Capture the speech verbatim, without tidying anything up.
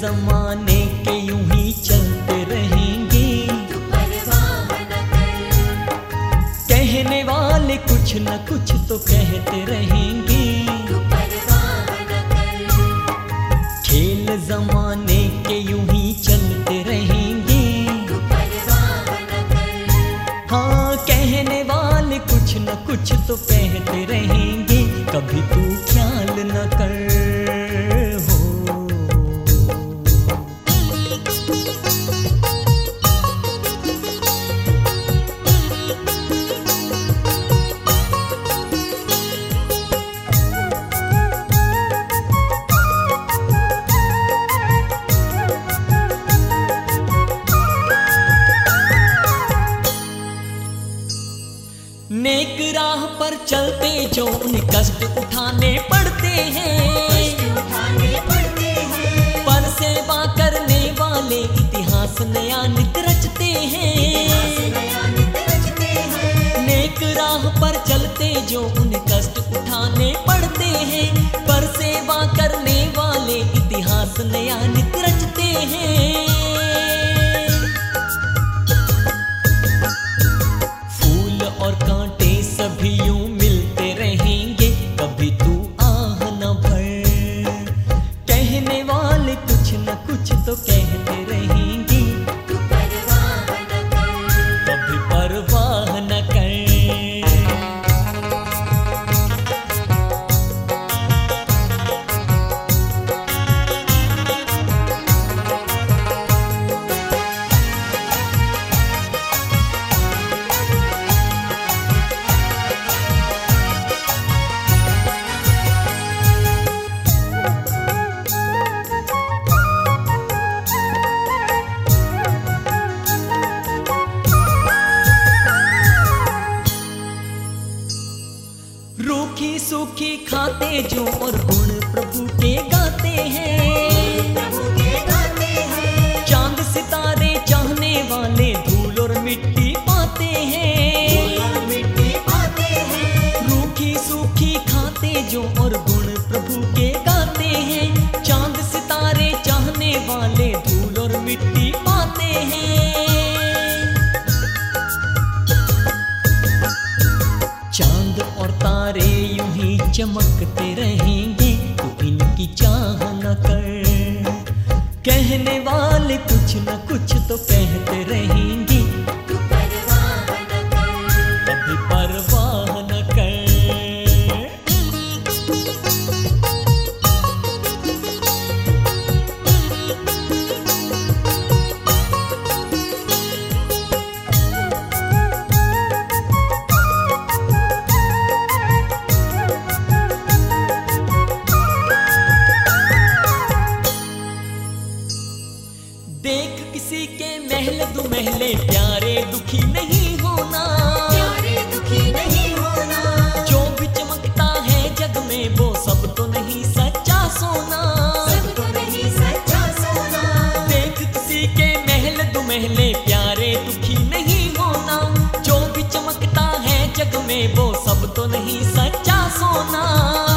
जमाने के यूं ही चलते रहेंगे, तू परवाह न कर। कहने वाले कुछ न कुछ तो कहते रहेंगे, तू परवाह न कर। खेल जमाने के यूं ही चलते रहेंगे, तू परवाह न कर। हाँ कहने वाले कुछ न कुछ तो कहते रहेंगे, कभी तू ख्याल न कर हो। नेक राह पर चलते जो उन्हें कष्ट उठाने पड़ते हैं, कष्ट उठाने पड़ते हैं। पर सेवा करने वाले इतिहास नया नित रचते इतिहास हैं। नया नित रचते हैं। नेक राह पर चलते जो उन्हें कष्ट उठाने पड़ते हैं, पर सेवा करने वाले इतिहास नया नित रचते हैं। फूल और कांटे सभी यूं मिलते रहेंगे, कभी तू आह न भर। कहने वाले कुछ न कुछ तो कहते रहेंगे, तू परवाह न कर। कभी परवाह न कर। रूखी सूखी खाते जो और गुण प्रभु के गाते हैं, प्रभु के गाते हैं। चांद सितारे चाहने वाले धूल और मिट्टी पाते हैं। और मिट्टी पाते हैं। रूखी सूखी खाते जो और गुण प्रभु के गाते हैं, चांद सितारे चाहने वाले धूल और मिट्टी पाते हैं। चांद और तारे यूं ही चमकते रहेंगे, तू इनकी चाह न कर। कहने वाले कुछ न कुछ तो कहते रहेंगे, तू परवाह न कर। कभी परवाह न कर। देख किसी के महल दो महले, प्यारे दुखी नहीं होना। प्यारे दुखी नहीं होना। जो भी चमकता है जग में वो सब तो नहीं सच्चा सोना। सब तो नहीं सच्चा सोना। देख किसी के महल दो महले, प्यारे दुखी नहीं होना। जो भी चमकता है जग में वो सब तो नहीं सच्चा सोना।